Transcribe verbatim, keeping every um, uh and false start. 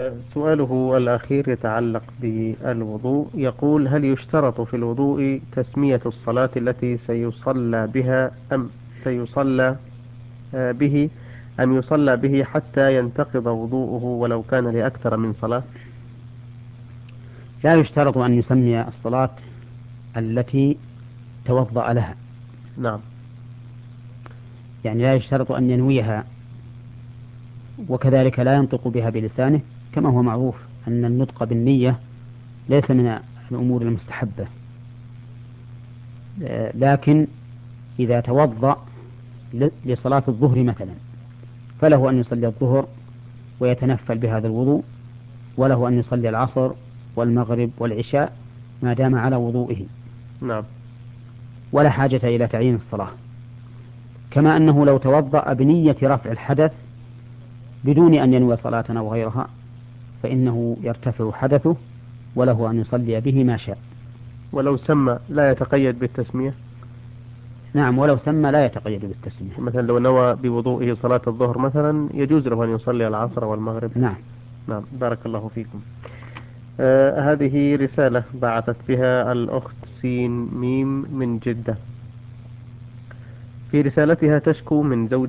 سؤاله الأخير يتعلق بالوضوء، يقول: هل يشترط في الوضوء تسمية الصلاة التي سيصلى بها أم سيصلى آه، به أم يصلى به حتى ينتقض وضوءه ولو كان لأكثر من صلاة؟ لا يشترط أن يسمي الصلاة التي توضأ لها، نعم. يعني لا يشترط أن ينويها، وكذلك لا ينطق بها بلسانه، كما هو معروف أن النطق بالنية ليس من الأمور المستحبة. آه، لكن إذا توضأ ل- لصلاة الظهر مثلا، فله أن يصلي الظهر ويتنفل بهذا الوضوء، وله أن يصلي العصر والمغرب والعشاء ما دام على وضوئه، نعم. ولا حاجة إلى تعيين الصلاة. كما أنه لو توضأ بنية رفع الحدث بدون أن ينوي صلاة أو غيرها، فإنه يرتفع حدثه، وله أن يصلي به ما شاء. ولو سمى لا يتقيد بالتسمية؟ نعم، ولو سمى لا يتقيد بالتسمية. مثلا لو نوى بوضوئه صلاة الظهر مثلا يجوز له أن يصلي العصر والمغرب؟ نعم. نعم، بارك الله فيكم. آه هذه رسالة بعثت بها الأخت سين ميم من جدة. في رسالتها تشكو من زوجها